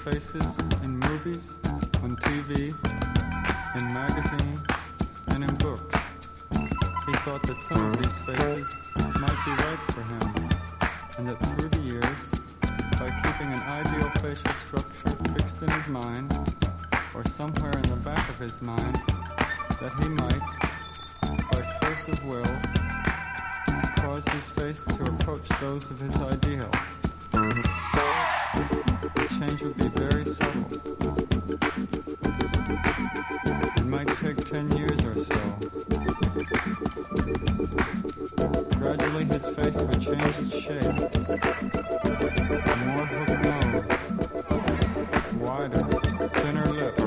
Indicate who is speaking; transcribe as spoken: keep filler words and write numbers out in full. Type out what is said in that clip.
Speaker 1: faces in movies, on T V, in magazines, and in books. He thought that some of these faces might be right for him, and that through the years, by keeping an ideal facial structure fixed in his mind, or somewhere in the back of his mind, that he might, by force of will, cause his face to approach those of his ideal. The change would be very subtle. It might take ten years or so. Gradually his face would change its shape. A more hooked nose, wider, thinner lips,